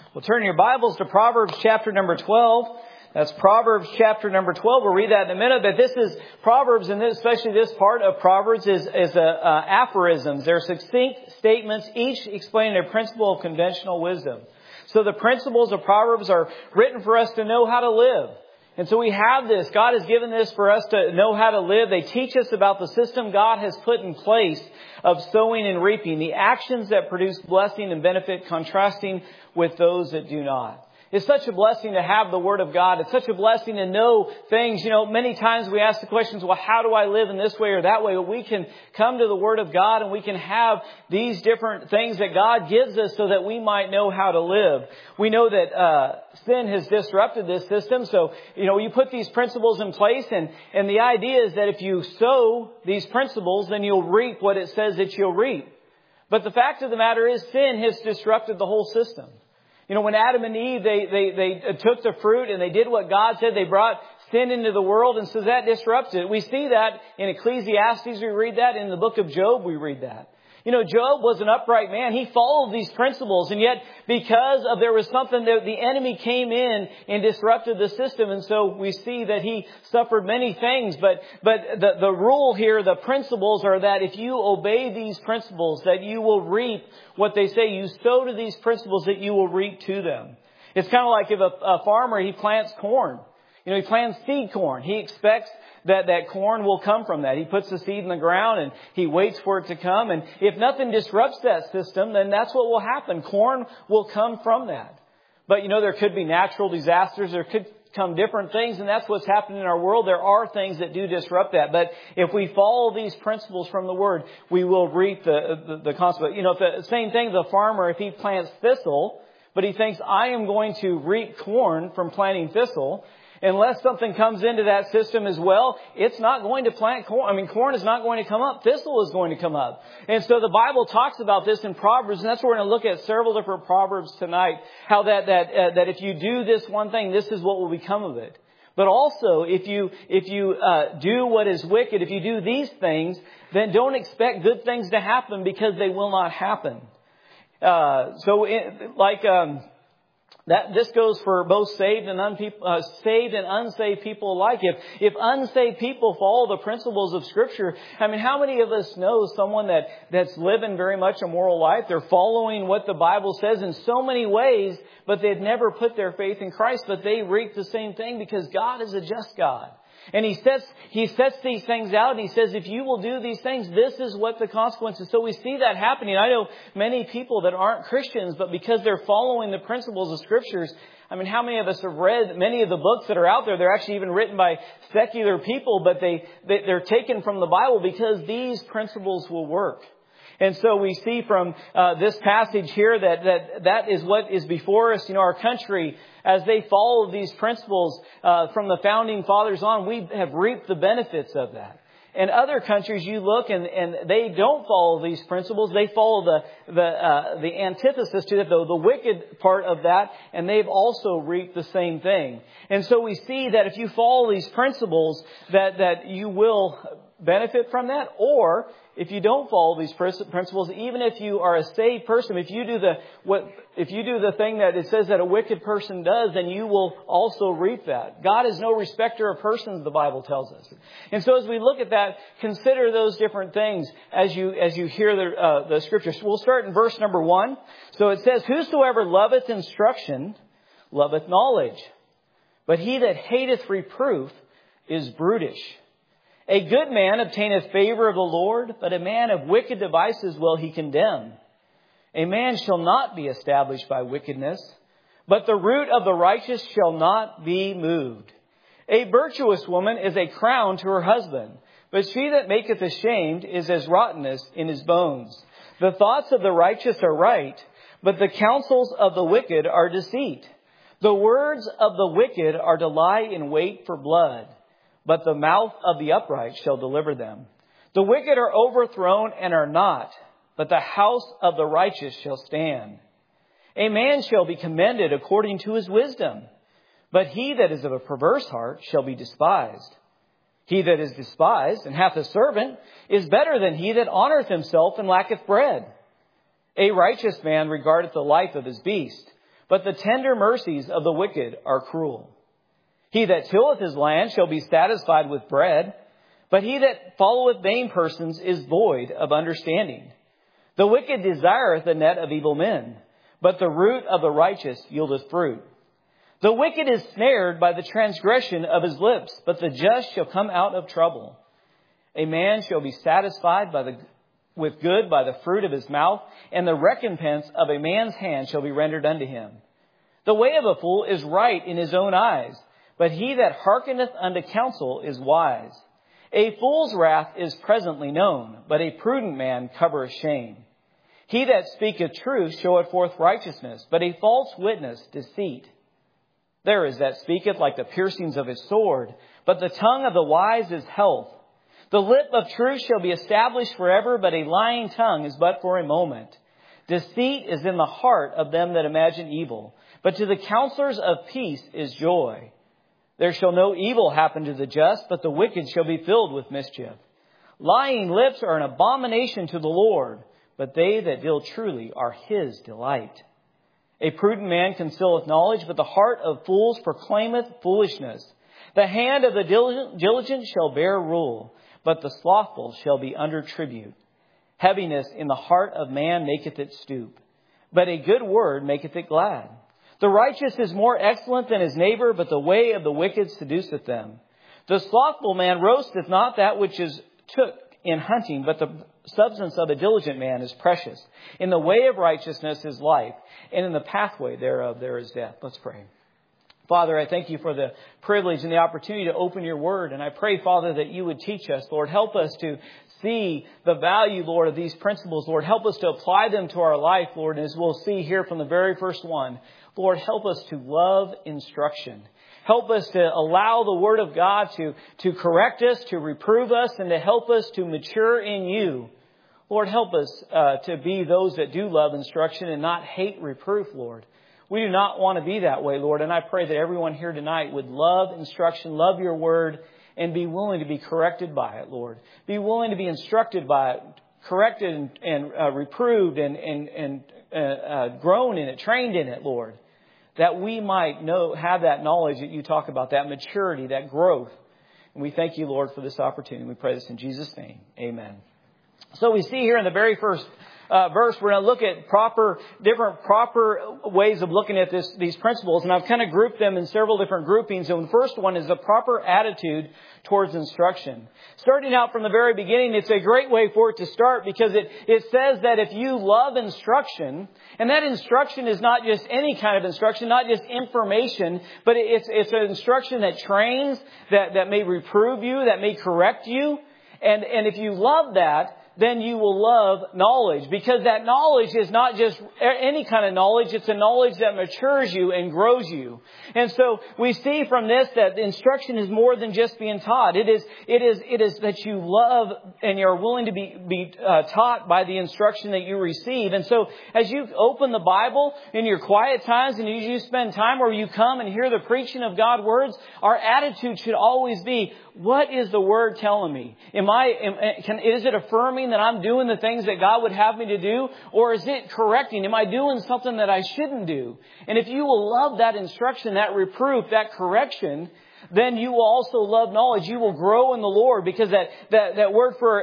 Well, turn your Bibles to Proverbs chapter number 12. That's Proverbs chapter number 12. We'll read that in a minute. But this is Proverbs, and especially this part of Proverbs is aphorisms. They're succinct statements, each explaining a principle of conventional wisdom. So the principles of Proverbs are written for us to know how to live. And so we have this. God has given this for us to know how to live. They teach us about the system God has put in place of sowing and reaping, the actions that produce blessing and benefit, contrasting with those that do not. It's such a blessing to have the Word of God. It's such a blessing to know things. You know, many times we ask the questions, well, how do I live in this way or that way? But we can come to the Word of God and we can have these different things that God gives us so that we might know how to live. We know that sin has disrupted this system. So, you know, you put these principles in place and the idea is that if you sow these principles, then you'll reap what it says that you'll reap. But the fact of the matter is sin has disrupted the whole system. You know, when Adam and Eve, they took the fruit and they did what God said, they brought sin into the world, and so that disrupted it. We see that in Ecclesiastes, we read that. In the book of Job, we read that. You know, Job was an upright man. He followed these principles, and yet because of there was something that the enemy came in and disrupted the system, and so we see that he suffered many things. But the rule here, the principles are that if you obey these principles, that you will reap what they say. You sow to these principles that you will reap to them. It's kind of like if a farmer, he plants corn. You know, he plants seed corn. He expects that corn will come from that. He puts the seed in the ground and he waits for it to come. And if nothing disrupts that system, then that's what will happen. Corn will come from that. But, you know, there could be natural disasters. There could come different things. And that's what's happening in our world. There are things that do disrupt that. But if we follow these principles from the Word, we will reap the consequence. You know, the same thing, the farmer, if he plants thistle, but he thinks, I am going to reap corn from planting thistle, unless something comes into that system as well, it's not going to plant corn. I mean, corn is not going to come up. Thistle is going to come up. And so the Bible talks about this in Proverbs, and that's what we're going to look at several different Proverbs tonight. How that if you do this one thing, this is what will become of it. But also, if you do what is wicked, if you do these things, then don't expect good things to happen because they will not happen. This goes for both saved and unsaved people alike. If unsaved people follow the principles of Scripture, I mean, how many of us know someone that's living very much a moral life? They're following what the Bible says in so many ways, but they've never put their faith in Christ, but they reap the same thing because God is a just God. And He sets these things out and He says, if you will do these things, this is what the consequences. So we see that happening. I know many people that aren't Christians, but because they're following the principles of Scriptures, I mean, how many of us have read many of the books that are out there? They're actually even written by secular people, but they're taken from the Bible because these principles will work. And so we see from this passage here that is what is before us. You know, our country, as they follow these principles from the founding fathers on, we have reaped the benefits of that. And other countries, you look and they don't follow these principles. They follow the antithesis to that, the wicked part of that, and they've also reaped the same thing. And so we see that if you follow these principles, that you will benefit from that, or if you don't follow these principles, even if you are a saved person, if you do the thing that it says that a wicked person does, then you will also reap that. God is no respecter of persons, the Bible tells us. And so as we look at that, consider those different things as you hear the Scriptures. We'll start in verse number 1. So it says, "Whosoever loveth instruction loveth knowledge, but he that hateth reproof is brutish. A good man obtaineth favor of the Lord, but a man of wicked devices will He condemn. A man shall not be established by wickedness, but the root of the righteous shall not be moved. A virtuous woman is a crown to her husband, but she that maketh ashamed is as rottenness in his bones. The thoughts of the righteous are right, but the counsels of the wicked are deceit. The words of the wicked are to lie in wait for blood, but the mouth of the upright shall deliver them. The wicked are overthrown and are not, but the house of the righteous shall stand. A man shall be commended according to his wisdom, but he that is of a perverse heart shall be despised. He that is despised and hath a servant is better than he that honoureth himself and lacketh bread. A righteous man regardeth the life of his beast, but the tender mercies of the wicked are cruel. He that tilleth his land shall be satisfied with bread, but he that followeth vain persons is void of understanding. The wicked desireth the net of evil men, but the root of the righteous yieldeth fruit. The wicked is snared by the transgression of his lips, but the just shall come out of trouble. A man shall be satisfied with good by the fruit of his mouth, and the recompense of a man's hand shall be rendered unto him. The way of a fool is right in his own eyes, but he that hearkeneth unto counsel is wise. A fool's wrath is presently known, but a prudent man covereth shame. He that speaketh truth showeth forth righteousness, but a false witness deceit. There is that speaketh like the piercings of a sword, but the tongue of the wise is health. The lip of truth shall be established forever, but a lying tongue is but for a moment. Deceit is in the heart of them that imagine evil, but to the counselors of peace is joy. There shall no evil happen to the just, but the wicked shall be filled with mischief. Lying lips are an abomination to the Lord, but they that deal truly are His delight. A prudent man concealeth knowledge, but the heart of fools proclaimeth foolishness. The hand of the diligent shall bear rule, but the slothful shall be under tribute. Heaviness in the heart of man maketh it stoop, but a good word maketh it glad. The righteous is more excellent than his neighbor, but the way of the wicked seduceth them. The slothful man roasteth not that which is took in hunting, but the substance of a diligent man is precious. In the way of righteousness is life, and in the pathway thereof there is death. Let's pray. Father, I thank you for the privilege and the opportunity to open your word. And I pray, Father, that you would teach us. Lord, help us to see the value, Lord, of these principles. Lord, help us to apply them to our life, Lord. And as we'll see here from the very first one, Lord, help us to love instruction. Help us to allow the Word of God to correct us, to reprove us, and to help us to mature in you. Lord, help us to be those that do love instruction and not hate reproof, Lord. We do not want to be that way, Lord. And I pray that everyone here tonight would love instruction, love your Word, and be willing to be corrected by it, Lord. Be willing to be instructed by it, corrected and reproved and grown in it, trained in it, Lord. That we might have that knowledge that you talk about, that maturity, that growth. And we thank you, Lord, for this opportunity. We pray this in Jesus' name. Amen. So we see here in the very first verse, we're going to look at different proper ways of looking at these principles. And I've kind of grouped them in several different groupings. And the first one is the proper attitude towards instruction. Starting out from the very beginning, it's a great way for it to start because it says that if you love instruction, and that instruction is not just any kind of instruction, not just information, but it's an instruction that trains, that may reprove you, that may correct you. And if you love that, then you will love knowledge, because that knowledge is not just any kind of knowledge. It's a knowledge that matures you and grows you. And so we see from this that instruction is more than just being taught. It is that you love and you're willing to be taught by the instruction that you receive. And so as you open the Bible in your quiet times and as you spend time where you come and hear the preaching of God's words, our attitude should always be, what is the Word telling me? Is it affirming that I'm doing the things that God would have me to do? Or is it correcting? Am I doing something that I shouldn't do? And if you will love that instruction, that reproof, that correction, then you will also love knowledge. You will grow in the Lord, because that word for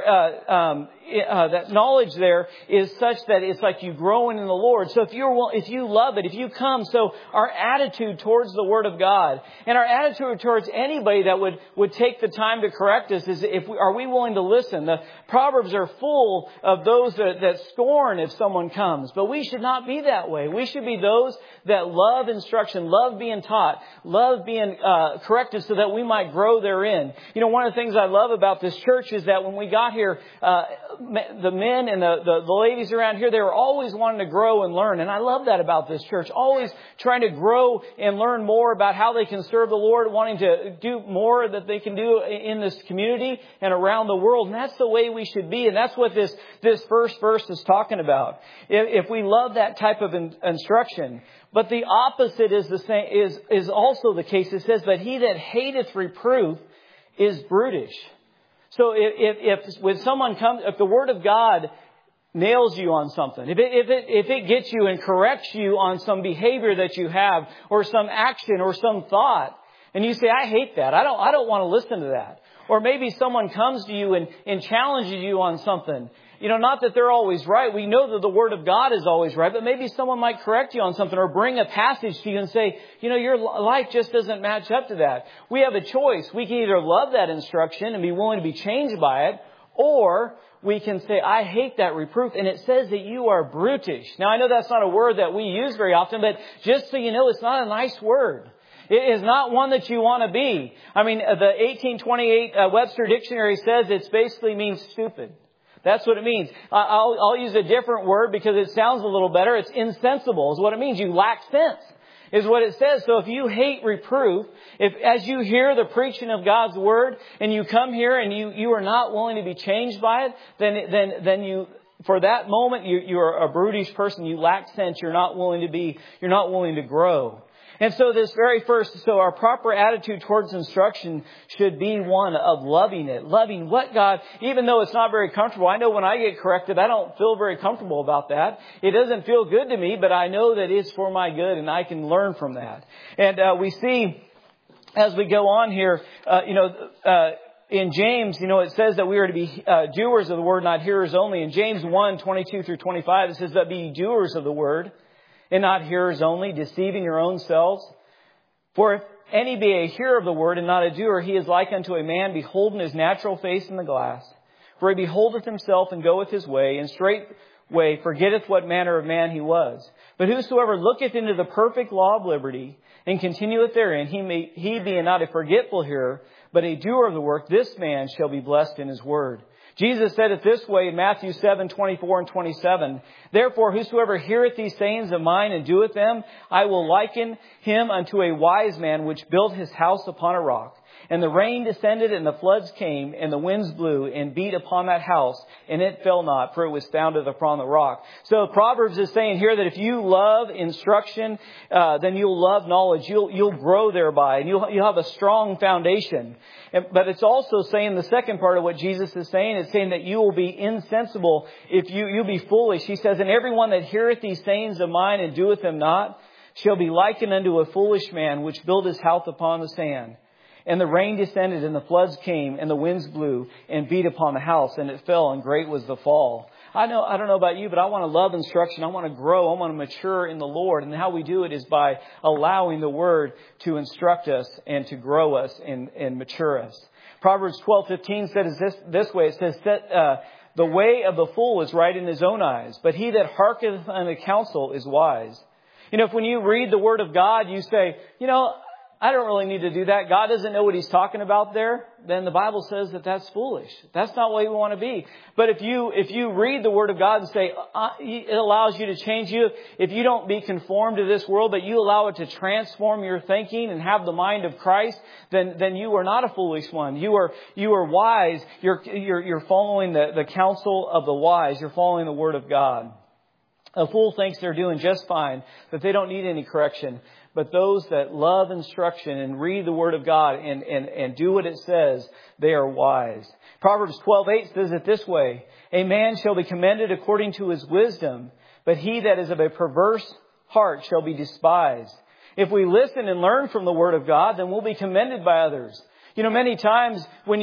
that knowledge there is such that it's like you growing in the Lord. So if you love it, if you come, so our attitude towards the Word of God and our attitude towards anybody that would take the time to correct us is, are we willing to listen? The Proverbs are full of those that scorn if someone comes, but we should not be that way. We should be those that love instruction, love being taught, love being corrected, so that we might grow therein. You know, one of the things I love about this church is that when we got here, the men and the ladies around here, they were always wanting to grow and learn. And I love that about this church. Always trying to grow and learn more about how they can serve the Lord, wanting to do more that they can do in this community and around the world. And that's the way we should be. And that's what this first verse is talking about. If we love that type of instruction. But the opposite is the same, is also the case. It says, but he that hateth reproof is brutish. So if when someone comes, if the Word of God nails you on something, if it gets you and corrects you on some behavior that you have, or some action or some thought, and you say, I hate that. I don't want to listen to that. Or maybe someone comes to you and challenges you on something. Not that they're always right. We know that the Word of God is always right, but maybe someone might correct you on something or bring a passage to you and say, your life just doesn't match up to that. We have a choice. We can either love that instruction and be willing to be changed by it, or we can say, I hate that reproof, and it says that you are brutish. Now, I know that's not a word that we use very often, but just so you know, it's not a nice word. It is not one that you want to be. I mean, the 1828 Webster Dictionary says it basically means stupid. That's what it means. I'll use a different word because it sounds a little better. It's insensible is what it means. You lack sense is what it says. So if you hate reproof, if as you hear the preaching of God's Word and you come here and you are not willing to be changed by it, then you, for that moment, you're a brutish person. You lack sense. You're not willing to grow. And so our proper attitude towards instruction should be one of loving it. Loving what God, even though it's not very comfortable. I know when I get corrected, I don't feel very comfortable about that. It doesn't feel good to me, but I know that it's for my good and I can learn from that. And we see as we go on here, in James, it says that we are to be doers of the word, not hearers only. In James 1:22 through 25, it says that be doers of the word and not hearers only, deceiving your own selves. For if any be a hearer of the word and not a doer, he is like unto a man beholding his natural face in the glass. For he beholdeth himself and goeth his way, and straightway forgetteth what manner of man he was. But whosoever looketh into the perfect law of liberty, and continueth therein, he being not a forgetful hearer, but a doer of the work, this man shall be blessed in his word. Jesus said it this way in Matthew 7:24 and 27. Therefore, whosoever heareth these sayings of mine and doeth them, I will liken him unto a wise man which built his house upon a rock. And the rain descended, and the floods came, and the winds blew, and beat upon that house, and it fell not, for it was founded upon the rock. So Proverbs is saying here that if you love instruction, then you'll love knowledge. You'll grow thereby, and you'll have a strong foundation. But it's also saying the second part of what Jesus is saying. It's saying that you will be insensible if you'll be foolish. He says, and everyone that heareth these sayings of mine and doeth them not shall be likened unto a foolish man which built his house upon the sand. And the rain descended, and the floods came, and the winds blew, and beat upon the house, and it fell, and great was the fall. I don't know about you, but I want to love instruction. I want to grow. I want to mature in the Lord. And how we do it is by allowing the Word to instruct us and to grow us and mature us. Proverbs 12:15 says this way. It says, the way of the fool is right in his own eyes, but he that hearkeneth unto counsel is wise. If when you read the Word of God, you say, I don't really need to do that. God doesn't know what He's talking about there. Then the Bible says that that's foolish. That's not what we want to be. But if you read the Word of God and say, it allows you to change you. If you don't be conformed to this world, but you allow it to transform your thinking and have the mind of Christ, then you are not a foolish one. You are wise. You're following the counsel of the wise. You're following the Word of God. A fool thinks they're doing just fine, that they don't need any correction. But those that love instruction and read the Word of God and do what it says, they are wise. Proverbs 12:8 says it this way. A man shall be commended according to his wisdom, but he that is of a perverse heart shall be despised. If we listen and learn from the Word of God, then we'll be commended by others. Many times when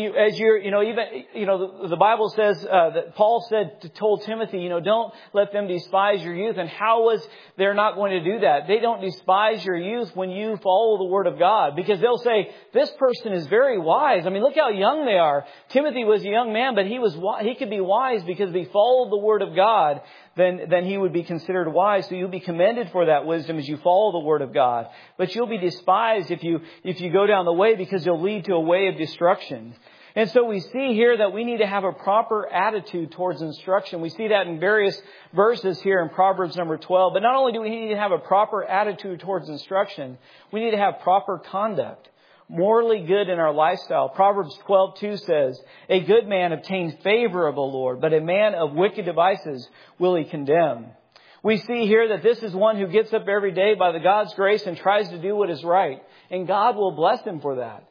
the Bible says that Paul told Timothy, don't let them despise your youth. And how was they're not going to do that? They don't despise your youth when you follow the Word of God, because they'll say, this person is very wise. I mean, look how young they are. Timothy was a young man, but he could be wise because if he followed the Word of God, then he would be considered wise. So you'll be commended for that wisdom as you follow the Word of God. But you'll be despised if you go down the way, because you'll lead to a way of destruction. And so we see here that we need to have a proper attitude towards instruction. We see that in various verses here in Proverbs number 12. But not only do we need to have a proper attitude towards instruction, we need to have proper conduct. Morally good in our lifestyle. Proverbs 12:2 says, a good man obtains favor of the Lord, but a man of wicked devices will He condemn. We see here that this is one who gets up every day by the God's grace and tries to do what is right. And God will bless him for that.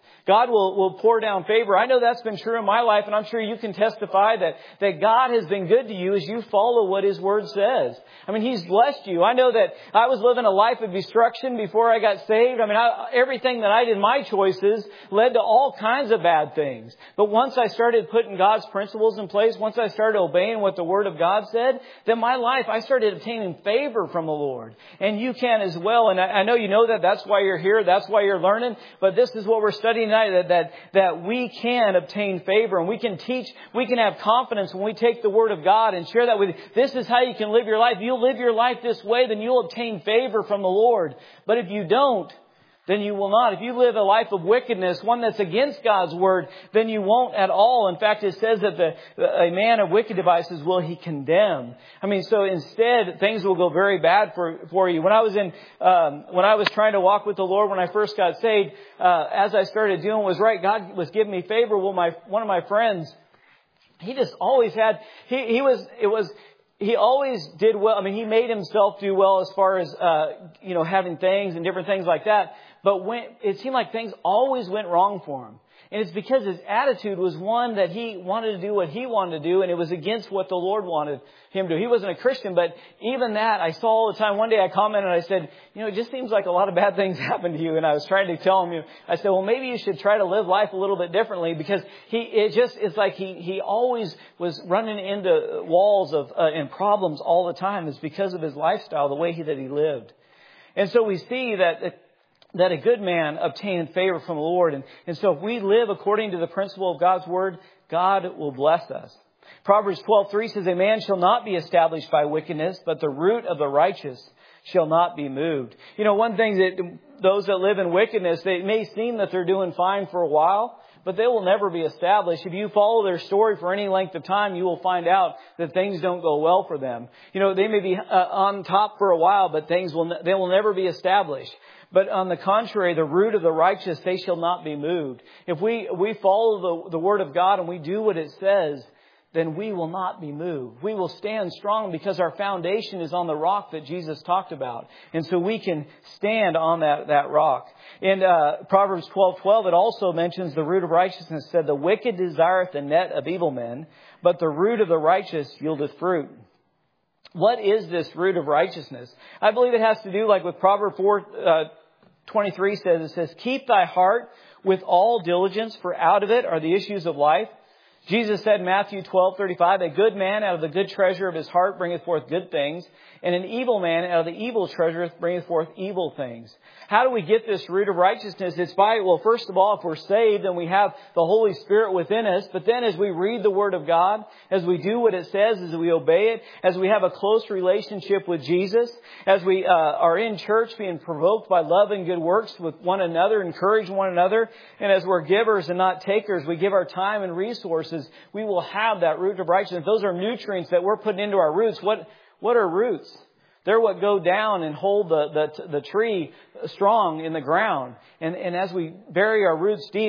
God will pour down favor. I know that's been true in my life, and I'm sure you can testify that God has been good to you as you follow what His Word says. I mean, He's blessed you. I know that I was living a life of destruction before I got saved. I mean, everything that I did, my choices, led to all kinds of bad things. But once I started putting God's principles in place, once I started obeying what the Word of God said, then my life, I started obtaining favor from the Lord. And you can as well. And I know you know that. That's why you're here. That's why you're learning. But this is what we're studying tonight, that we can obtain favor, and we can teach, we can have confidence when we take the Word of God and share that with you. This is how you can live your life. If you'll live your life this way, then you'll obtain favor from the Lord. But if you don't, then you will not. If you live a life of wickedness, one that's against God's Word, then you won't at all. In fact, it says that a man of wicked devices will he condemn. I mean, so instead, things will go very bad for you. When I was trying to walk with the Lord, when I first got saved, as I started doing what was right, God was giving me favor. Well, one of my friends, he just always had, he always did well. I mean, he made himself do well as far as, having things and different things like that. But it seemed like things always went wrong for him. And it's because his attitude was one that he wanted to do what he wanted to do, and it was against what the Lord wanted him to do. He wasn't a Christian, but even that I saw all the time. One day I commented and I said, it just seems like a lot of bad things happen to you. And I was trying to tell him, I said, well, maybe you should try to live life a little bit differently, because it's like he always was running into walls and problems all the time. It's because of his lifestyle, the way that he lived. And so we see that a good man obtained favor from the Lord. And so if we live according to the principle of God's Word, God will bless us. Proverbs 12:3 says, a man shall not be established by wickedness, but the root of the righteous shall not be moved. One thing that those that live in wickedness, they may seem that they're doing fine for a while, but they will never be established. If you follow their story for any length of time, you will find out that things don't go well for them. They may be on top for a while, but they will never be established. But on the contrary, the root of the righteous, they shall not be moved. If we follow the Word of God and we do what it says, then we will not be moved. We will stand strong because our foundation is on the rock that Jesus talked about. And so we can stand on that rock. In Proverbs 12:12, it also mentions the root of righteousness, said, the wicked desireth the net of evil men, but the root of the righteous yieldeth fruit. What is this root of righteousness? I believe it has to do, like with Proverbs 4:23 says, keep thy heart with all diligence, for out of it are the issues of life. Jesus said in Matthew 12:35, a good man out of the good treasure of his heart bringeth forth good things, and an evil man out of the evil treasure bringeth forth evil things. How do we get this root of righteousness? It's by, first of all, if we're saved and we have the Holy Spirit within us, but then as we read the Word of God, as we do what it says, as we obey it, as we have a close relationship with Jesus, as we are in church being provoked by love and good works with one another, encourage one another, and as we're givers and not takers, we give our time and resources, we will have that root of righteousness. Those are nutrients that we're putting into our roots. What are roots? They're what go down and hold the tree strong in the ground. And as we bury our roots deep,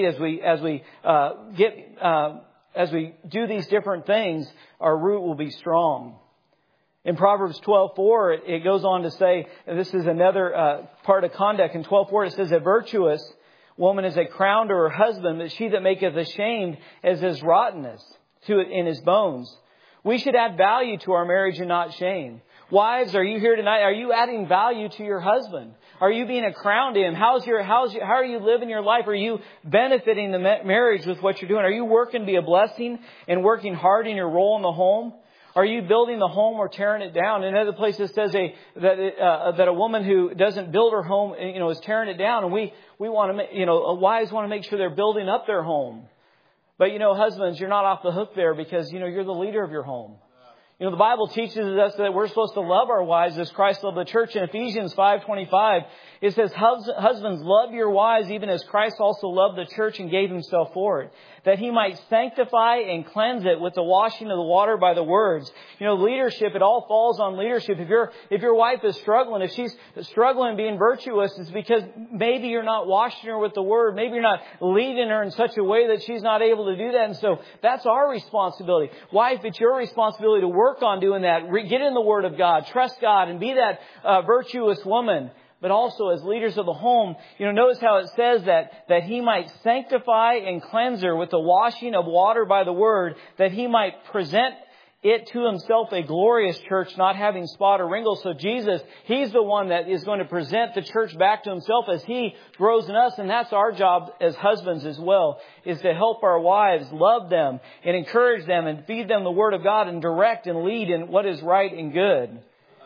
as we do these different things, our root will be strong. In Proverbs 12:4, it goes on to say, and this is another part of conduct. In 12:4, it says, a virtuous woman is a crown to her husband, but she that maketh ashamed is his rottenness in his bones. We should add value to our marriage and not shame. Wives, are you here tonight? Are you adding value to your husband? Are you being a crown to him? How are you living your life? Are you benefiting the marriage with what you're doing? Are you working to be a blessing and working hard in your role in the home? Are you building the home or tearing it down? In other places, it says that a woman who doesn't build her home, is tearing it down. And we want to, wives want to make sure they're building up their home. But husbands, you're not off the hook there because you're the leader of your home. The Bible teaches us that we're supposed to love our wives as Christ loved the church. In Ephesians 5:25, it says, husbands, love your wives even as Christ also loved the church and gave himself for it, that he might sanctify and cleanse it with the washing of the water by the words. Leadership, it all falls on leadership. If your wife is struggling, if she's struggling being virtuous, it's because maybe you're not washing her with the word. Maybe you're not leading her in such a way that she's not able to do that. And so that's our responsibility. Wife, it's your responsibility to work on doing that. Get in the Word of God, trust God, and be that virtuous woman. but also as leaders of the home. Notice how it says that he might sanctify and cleanse her with the washing of water by the word, that he might present it to himself a glorious church, not having spot or wrinkle. So Jesus, he's the one that is going to present the church back to himself as he grows in us. And that's our job as husbands as well, is to help our wives, love them and encourage them and feed them the word of God and direct and lead in what is right and good.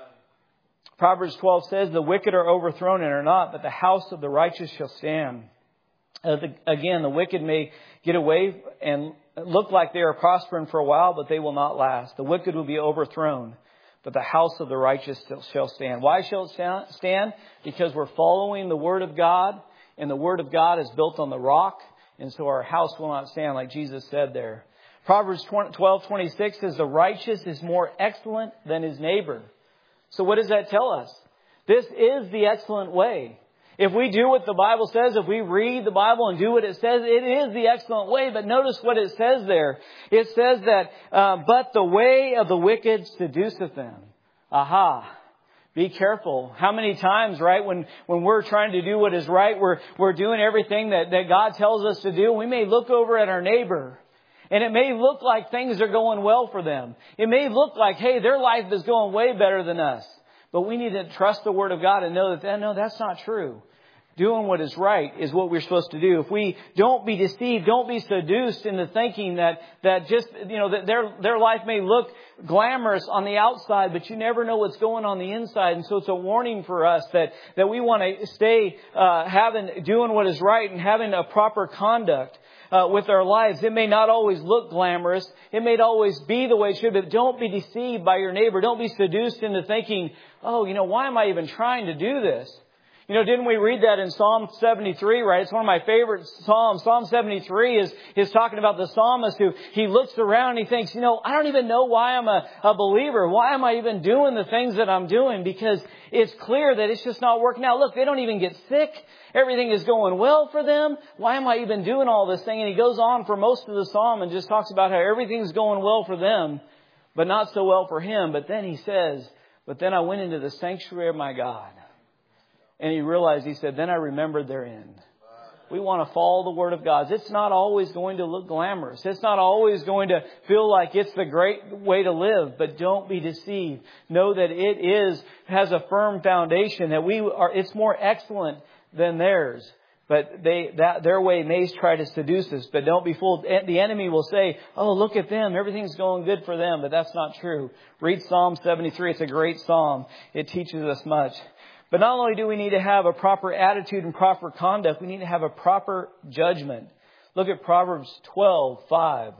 Proverbs 12 says, the wicked are overthrown and are not, but the house of the righteous shall stand. Again, the wicked may get away and look like they are prospering for a while, but they will not last. The wicked will be overthrown, but the house of the righteous shall stand. Why shall it stand? Because we're following the word of God, and the word of God is built on the rock, and so our house will not stand, like Jesus said there. Proverbs 12:26 says, the righteous is more excellent than his neighbor. So what does that tell us? This is the excellent way. If we do what the Bible says, if we read the Bible and do what it says, it is the excellent way. But notice what it says there. It says that, but the way of the wicked seduceth them. Aha. Be careful. How many times, right, when we're trying to do what is right, we're doing everything that God tells us to do. We may look over at our neighbor, and it may look like things are going well for them. It may look like, hey, their life is going way better than us. But we need to trust the Word of God and know that, no, that's not true. Doing what is right is what we're supposed to do. If we don't be deceived, don't be seduced into thinking that just, that their life may look glamorous on the outside, but you never know what's going on the inside. And so it's a warning for us that we want to stay doing what is right and having a proper conduct with our lives. It may not always look glamorous. It may not always be the way it should, but don't be deceived by your neighbor. Don't be seduced into thinking, why am I even trying to do this? Didn't we read that in Psalm 73, right? It's one of my favorite Psalms. Psalm 73 is talking about the psalmist who he looks around and he thinks, I don't even know why I'm a believer. Why am I even doing the things that I'm doing? Because it's clear that it's just not working out. Look, they don't even get sick. Everything is going well for them. Why am I even doing all this thing? And he goes on for most of the psalm and just talks about how everything's going well for them, but not so well for him. But then he says, but then I went into the sanctuary of my God. And he realized, he said, then I remembered their end. We want to follow the Word of God. It's not always going to look glamorous. It's not always going to feel like it's the great way to live. But don't be deceived. Know that it has a firm foundation, that it's more excellent than theirs. But their way may try to seduce us. But don't be fooled. The enemy will say, oh, look at them. Everything's going good for them. But that's not true. Read Psalm 73. It's a great psalm. It teaches us much. But not only do we need to have a proper attitude and proper conduct, we need to have a proper judgment. Look at Proverbs 12:5.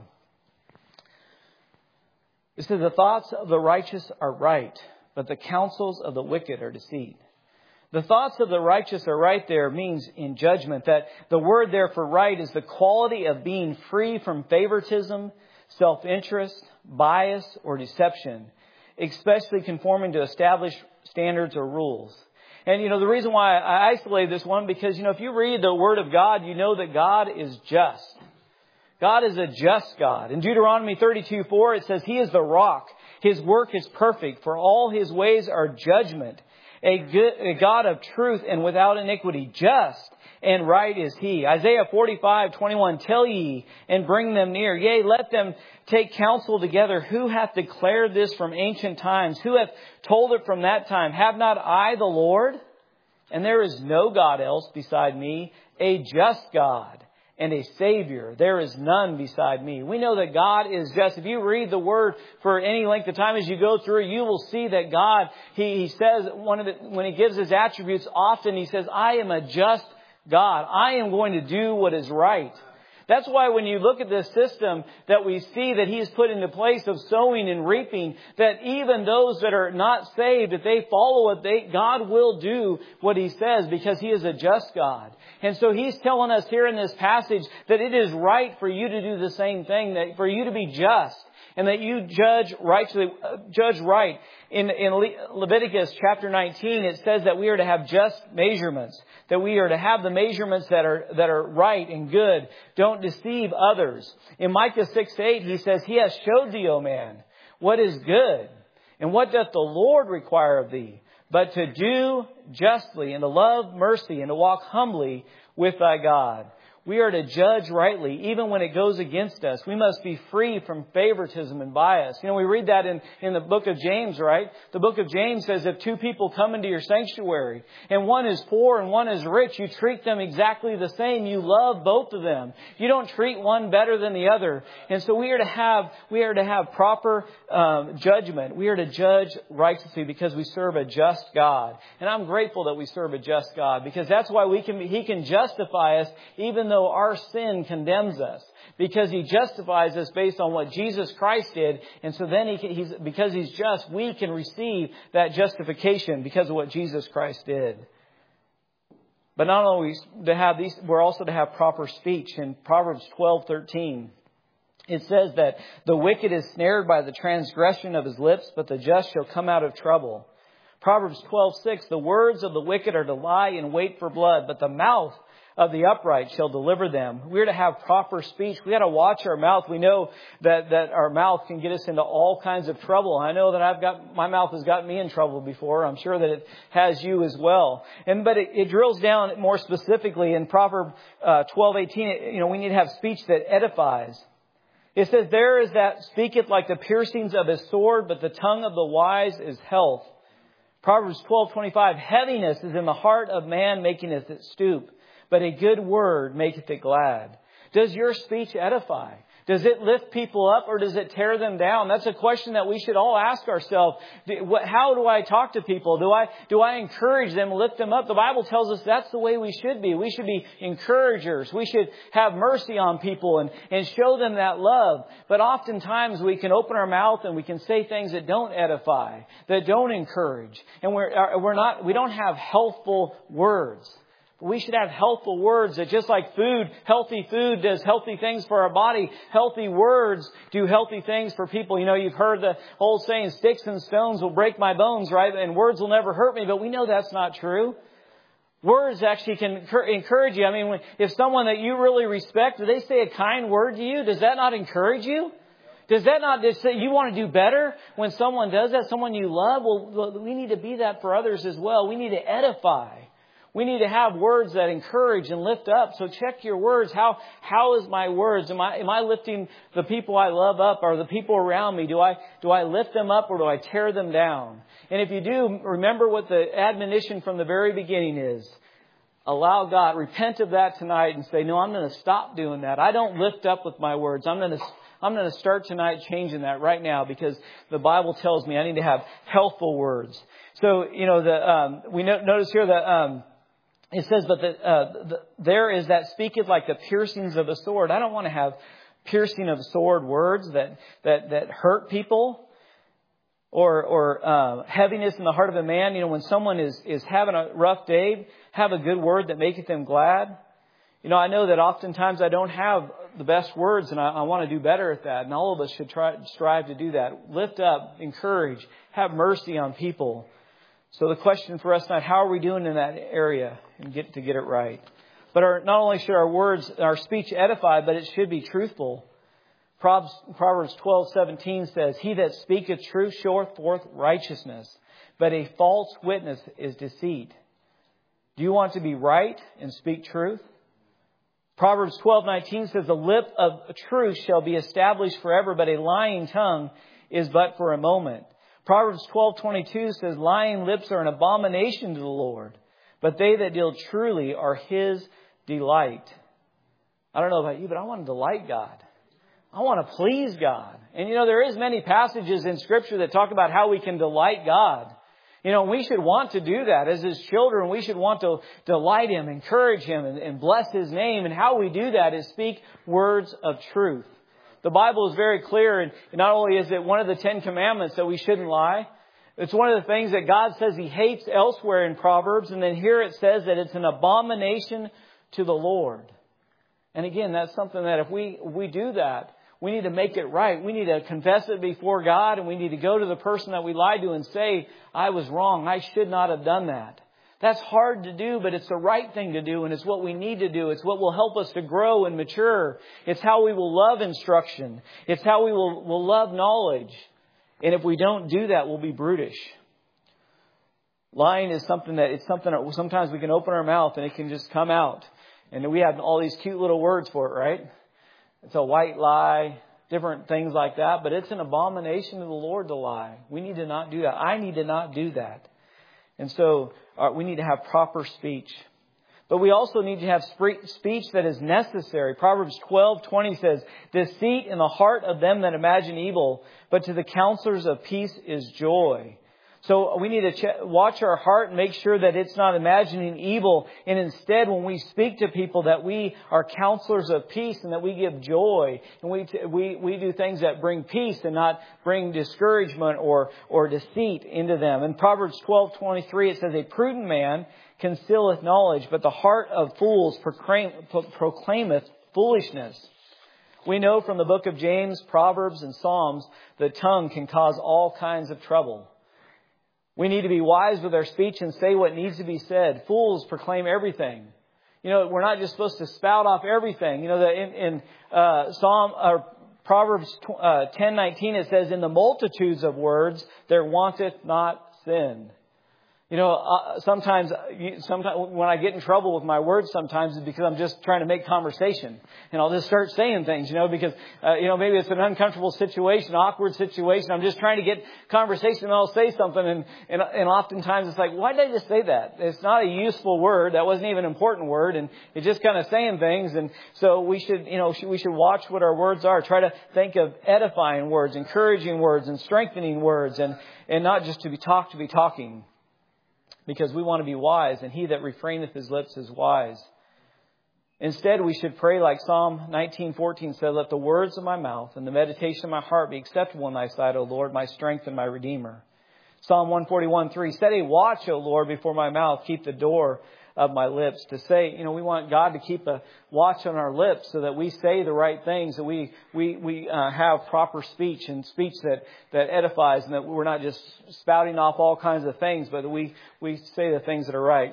It says, the thoughts of the righteous are right, but the counsels of the wicked are deceit. The thoughts of the righteous are right there means in judgment. That the word there for right is the quality of being free from favoritism, self-interest, bias, or deception, especially conforming to established standards or rules. And, the reason why I isolated this one, because, if you read the Word of God, you know that God is just. God is a just God. In Deuteronomy 32:4, it says, He is the rock. His work is perfect, for all His ways are judgment. A God of truth and without iniquity, just and right is He. Isaiah 45:21, tell ye and bring them near. Yea, let them take counsel together. Who hath declared this from ancient times? Who hath told it from that time? Have not I the Lord? And there is no God else beside me, a just God and a Savior. There is none beside me. We know that God is just. If you read the Word for any length of time as you go through, you will see that God, He says, when He gives His attributes, often He says, I am a just God. I am going to do what is right. That's why when you look at this system that we see that He has put into place of sowing and reaping, that even those that are not saved, if they follow it, God will do what He says because He is a just God. And so He's telling us here in this passage that it is right for you to do the same thing, that for you to be just. And that you judge right. In Leviticus chapter 19, it says that we are to have just measurements. That we are to have the measurements that are right and good. Don't deceive others. In Micah 6:8, he says, He has showed thee, O man, what is good. And what doth the Lord require of thee? but to do justly and to love mercy and to walk humbly with thy God. We are to judge rightly, even when it goes against us. We must be free from favoritism and bias. You know, we read that in the book of James, right? The book of James says if two people come into your sanctuary and one is poor and one is rich, you treat them exactly the same. You love both of them. You don't treat one better than the other. And so we are to have proper judgment. We are to judge righteously because we serve a just God. And I'm grateful that we serve a just God, because that's why He can justify us even though our sin condemns us, because He justifies us based on what Jesus Christ did. And so then because He's just, we can receive that justification because of what Jesus Christ did. But not only to have these, we're also to have proper speech. In Proverbs 12:13, it says that the wicked is snared by the transgression of his lips, but the just shall come out of trouble. Proverbs 12:6, the words of the wicked are to lie in wait for blood, but the mouth of the upright shall deliver them. We're to have proper speech. We got to watch our mouth. We know that our mouth can get us into all kinds of trouble. I know that my mouth has gotten me in trouble before. I'm sure that it has you as well. But it drills down more specifically in Proverbs 12:18. We need to have speech that edifies. It says, there is that speaketh like the piercings of a sword, but the tongue of the wise is health. Proverbs 12:25, heaviness is in the heart of man, maketh it stoop, but a good word maketh it glad. Does your speech edify? Does it lift people up, or does it tear them down? That's a question that we should all ask ourselves. How do I talk to people? Do I encourage them, lift them up? The Bible tells us that's the way we should be. We should be encouragers. We should have mercy on people and show them that love. But oftentimes we can open our mouth and we can say things that don't edify, that don't encourage. And we don't have healthful words. We should have healthful words that, just like healthy food does healthy things for our body, healthy words do healthy things for people. You've heard the old saying, sticks and stones will break my bones, right? And words will never hurt me, but we know that's not true. Words actually can encourage you. If someone that you really respect, do they say a kind word to you? Does that not encourage you? Does that not just say you want to do better when someone does that, someone you love? Well, we need to be that for others as well. We need to edify. We need to have words that encourage and lift up. So check your words. How is my words? Am I lifting the people I love up, or the people around me? Do I lift them up, or do I tear them down? And if you do, remember what the admonition from the very beginning is. Allow God, repent of that tonight and say, no, I'm going to stop doing that. I don't lift up with my words. I'm going to start tonight changing that right now, because the Bible tells me I need to have healthful words. So, we notice here that it says, but there is that speaketh like the piercings of a sword. I don't want to have piercing of sword words that hurt people, or heaviness in the heart of a man. When someone is having a rough day, have a good word that maketh them glad. I know that oftentimes I don't have the best words, and I want to do better at that. And all of us should strive to do that. Lift up, encourage, have mercy on people. So the question for us tonight, how are we doing in that area, and get it right? But not only should our speech edify, but it should be truthful. Proverbs 12:17 says, he that speaketh truth showeth forth righteousness, but a false witness is deceit. Do you want to be right and speak truth? Proverbs 12:19 says, the lip of truth shall be established forever, but a lying tongue is but for a moment. Proverbs 12:22 says, lying lips are an abomination to the Lord, but they that deal truly are His delight. I don't know about you, but I want to delight God. I want to please God. And there is many passages in Scripture that talk about how we can delight God. We should want to do that. As His children, we should want to delight Him, encourage Him, and bless His name. And how we do that is speak words of truth. The Bible is very clear, and not only is it one of the 10 commandments that we shouldn't lie, it's one of the things that God says He hates elsewhere in Proverbs, and then here it says that it's an abomination to the Lord. And again, that's something that if we do that, we need to make it right. We need to confess it before God, and we need to go to the person that we lied to and say, I was wrong. I should not have done that. That's hard to do, but it's the right thing to do, and it's what we need to do. It's what will help us to grow and mature. It's how we will love instruction. It's how we will love knowledge. And if we don't do that, we'll be brutish. Lying is something that sometimes we can open our mouth and it can just come out. And we have all these cute little words for it, right? It's a white lie, different things like that. But it's an abomination to the Lord to lie. We need to not do that. I need to not do that. And so we need to have proper speech. But we also need to have speech that is necessary. Proverbs 12:20 says, deceit in the heart of them that imagine evil, but to the counselors of peace is joy. So we need to watch our heart and make sure that it's not imagining evil. And instead, when we speak to people, that we are counselors of peace and that we give joy. And we do things that bring peace and not bring discouragement or deceit into them. In Proverbs 12:23, it says, a prudent man concealeth knowledge, but the heart of fools proclaimeth foolishness. We know from the book of James, Proverbs, and Psalms, the tongue can cause all kinds of trouble. We need to be wise with our speech and say what needs to be said. Fools proclaim everything. We're not just supposed to spout off everything. In Proverbs 10:19, it says, in the multitudes of words there wanteth not sin. Sometimes when I get in trouble with my words, sometimes it's because I'm just trying to make conversation, and I'll just start saying things, because maybe it's an uncomfortable situation, awkward situation. I'm just trying to get conversation, and I'll say something, and oftentimes it's like, why did I just say that? It's not a useful word. That wasn't even an important word, and it's just kind of saying things. And so we should watch what our words are. Try to think of edifying words, encouraging words, and strengthening words, and not just to be talking. Because we want to be wise, and he that refraineth his lips is wise. Instead, we should pray like Psalm 19:14 said, let the words of my mouth and the meditation of my heart be acceptable in thy sight, O Lord, my strength and my Redeemer. Psalm 141:3, set a watch, O Lord, before my mouth, keep the door of my lips. To say, we want God to keep a watch on our lips so that we say the right things, that we have proper speech and speech that edifies, and that we're not just spouting off all kinds of things, but that we say the things that are right.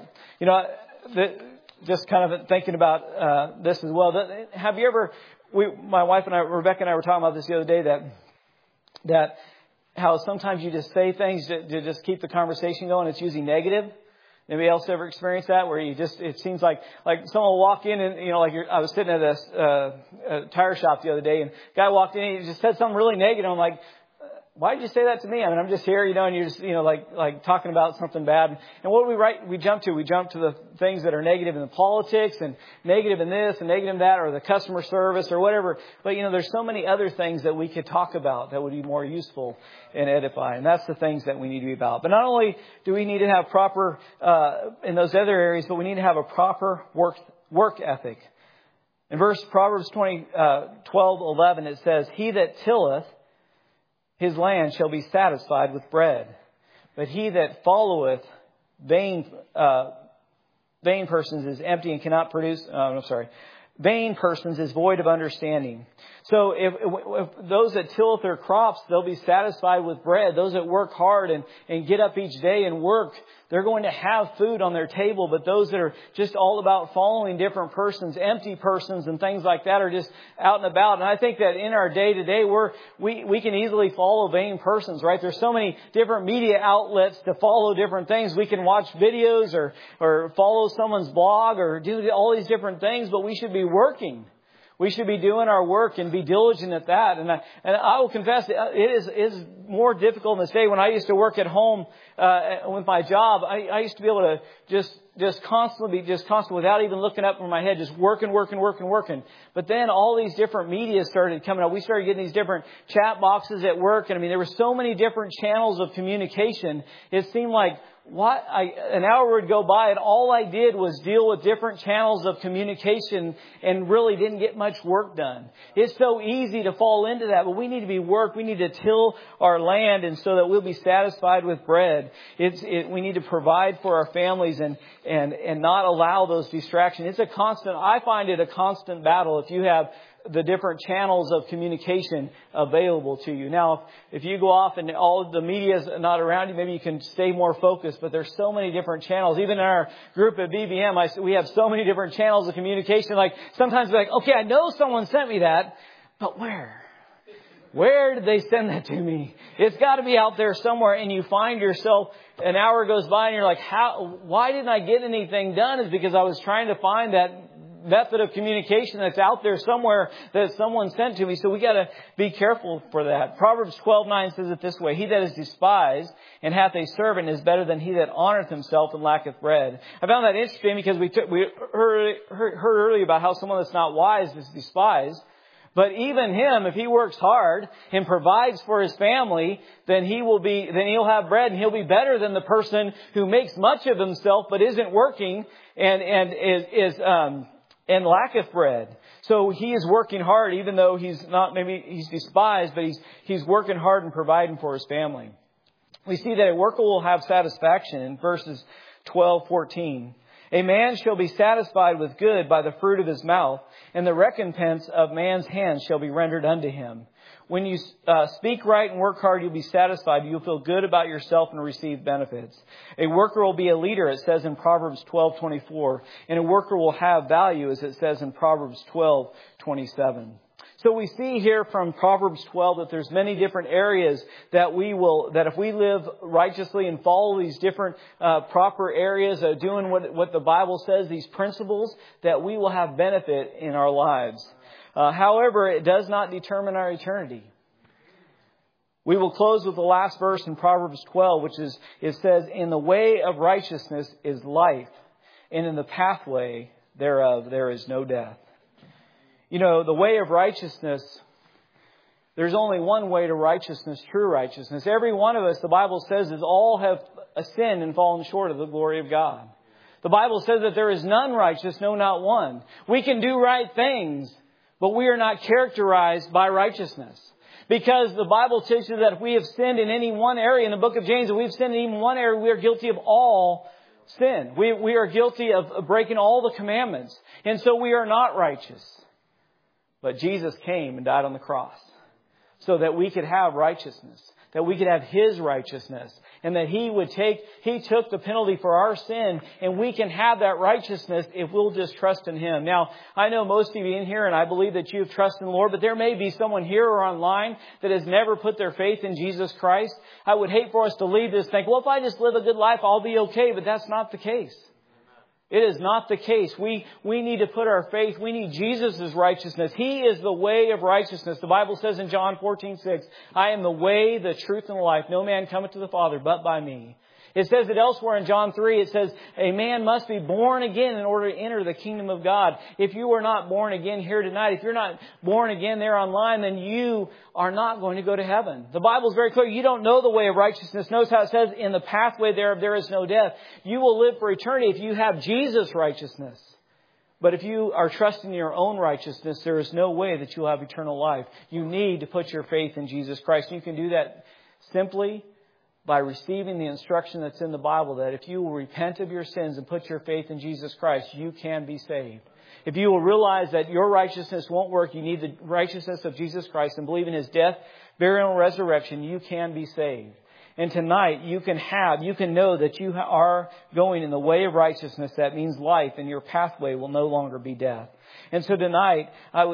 Just kind of thinking about this as well. Have you ever? My wife and I, Rebecca and I, were talking about this the other day. That how sometimes you just say things to just keep the conversation going. It's usually negative. Anybody else ever experienced that, where it seems like someone will walk in and, I was sitting at a tire shop the other day, and a guy walked in and he just said something really negative. I'm like, why did you say that to me? I mean, I'm just here, and you're just, like talking about something bad. And what do we write? We jump to the things that are negative in the politics, and negative in this and negative in that, or the customer service or whatever. But, there's so many other things that we could talk about that would be more useful and edifying. And that's the things that we need to be about. But not only do we need to have proper, in those other areas, but we need to have a proper work ethic. In Proverbs 12:11, it says, he that tilleth his land shall be satisfied with bread. But he that followeth vain persons is empty and cannot produce. Vain persons is void of understanding. So if those that tilleth their crops, they'll be satisfied with bread. Those that work hard and get up each day and work, they're going to have food on their table. But those that are just all about following different persons, empty persons and things like that, are just out and about. And I think that in our day to day, we can easily follow vain persons, right? There's so many different media outlets to follow different things. We can watch videos or follow someone's blog or do all these different things, but we should be working. We should be doing our work and be diligent at that. And I will confess, it is more difficult in this day. When I used to work at home with my job, I used to be able to just constantly without even looking up from my head, just working. But then all these different media started coming up. We started getting these different chat boxes at work, and there were so many different channels of communication. It seemed like an hour would go by and all I did was deal with different channels of communication and really didn't get much work done. It's so easy to fall into that, but we need to be work. We need to till our land, and so that we'll be satisfied with bread. We need to provide for our families and not allow those distractions. I find it a constant battle if you have the different channels of communication available to you. Now, if you go off and all of the media is not around you, maybe you can stay more focused, but there's so many different channels. Even in our group at BBM, we have so many different channels of communication. Like sometimes we're like, okay, I know someone sent me that, but where? Where did they send that to me? It's got to be out there somewhere. And you find yourself, an hour goes by and you're like, why didn't I get anything done? It's because I was trying to find that method of communication that's out there somewhere that someone sent to me. So we got to be careful for that. Proverbs 12:9 says it this way: He that is despised and hath a servant is better than he that honoreth himself and lacketh bread. I found that interesting because we heard earlier about how someone that's not wise is despised. But even him, if he works hard and provides for his family, then he'll have bread, and he'll be better than the person who makes much of himself but isn't working and lacketh bread. So he is working hard, even though he's despised, but he's working hard and providing for his family. We see that a worker will have satisfaction in verses 12-14. A man shall be satisfied with good by the fruit of his mouth, and the recompense of man's hands shall be rendered unto him. When you speak right and work hard, you'll be satisfied. You'll feel good about yourself and receive benefits. A worker will be a leader, it says in Proverbs 12:24. And a worker will have value, as it says in Proverbs 12:27. So we see here from Proverbs 12 that there's many different areas that if we live righteously and follow these different proper areas of doing what the Bible says, these principles, that we will have benefit in our lives. However, it does not determine our eternity. We will close with the last verse in Proverbs 12, it says, In the way of righteousness is life, and in the pathway thereof there is no death. You know, the way of righteousness, there's only one way to righteousness, true righteousness. Every one of us, the Bible says, all have sinned and fallen short of the glory of God. The Bible says that there is none righteous, no, not one. We can do right things, but we are not characterized by righteousness. Because the Bible teaches that if we have sinned in any one area, in the book of James, if we've sinned in even one area, we are guilty of all sin. We are guilty of breaking all the commandments. And so we are not righteous. But Jesus came and died on the cross so that we could have righteousness, that we could have His righteousness, and that He took the penalty for our sin, and we can have that righteousness if we'll just trust in Him. Now, I know most of you in here, and I believe that you have trusted in the Lord, but there may be someone here or online that has never put their faith in Jesus Christ. I would hate for us to leave this thinking, well, if I just live a good life, I'll be okay, but that's not the case. It is not the case. We need to put our faith. We need Jesus' righteousness. He is the way of righteousness. The Bible says in John 14:6, I am the way, the truth, and the life. No man cometh to the Father but by me. It says it elsewhere in John 3. It says a man must be born again in order to enter the kingdom of God. If you are not born again here tonight, if you're not born again there online, then you are not going to go to heaven. The Bible is very clear. You don't know the way of righteousness. Notice how it says in the pathway thereof there is no death. You will live for eternity if you have Jesus' righteousness. But if you are trusting in your own righteousness, there is no way that you'll have eternal life. You need to put your faith in Jesus Christ. You can do that simply by receiving the instruction that's in the Bible that if you will repent of your sins and put your faith in Jesus Christ, you can be saved. If you will realize that your righteousness won't work, you need the righteousness of Jesus Christ and believe in His death, burial, and resurrection, you can be saved. And tonight you can know that you are going in the way of righteousness. That means life, and your pathway will no longer be death. And so tonight,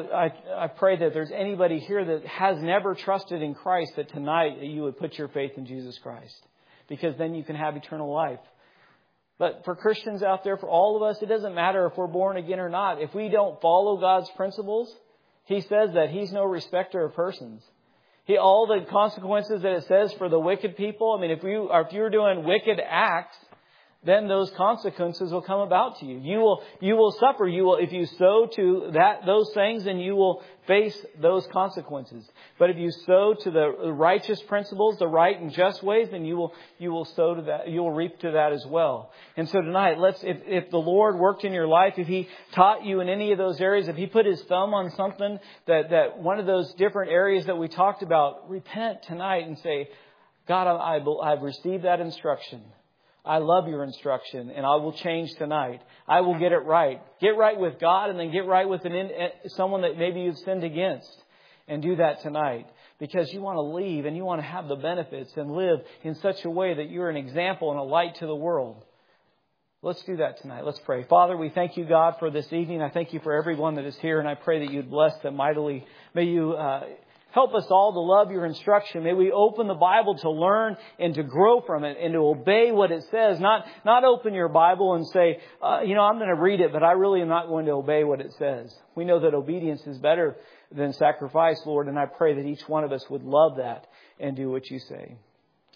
I pray that there's anybody here that has never trusted in Christ, that tonight you would put your faith in Jesus Christ. Because then you can have eternal life. But for Christians out there, for all of us, it doesn't matter if we're born again or not. If we don't follow God's principles, He says that He's no respecter of persons. All the consequences that it says for the wicked people, I mean, if you're doing wicked acts, then those consequences will come about to you. You will suffer. If you sow to those things, then you will face those consequences. But if you sow to the righteous principles, the right and just ways, then you will sow to that. You will reap to that as well. And so tonight, if the Lord worked in your life, if He taught you in any of those areas, if He put His thumb on something that one of those different areas that we talked about, repent tonight and say, God, I've received that instruction. I love your instruction, and I will change tonight. I will get it right. Get right with God, and then get right with someone that maybe you've sinned against. And do that tonight. Because you want to leave, and you want to have the benefits, and live in such a way that you're an example and a light to the world. Let's do that tonight. Let's pray. Father, we thank you, God, for this evening. I thank you for everyone that is here, and I pray that you'd bless them mightily. May you Help us all to love your instruction. May we open the Bible to learn and to grow from it and to obey what it says. Not open your Bible and say, I'm going to read it, but I really am not going to obey what it says. We know that obedience is better than sacrifice, Lord, and I pray that each one of us would love that and do what you say.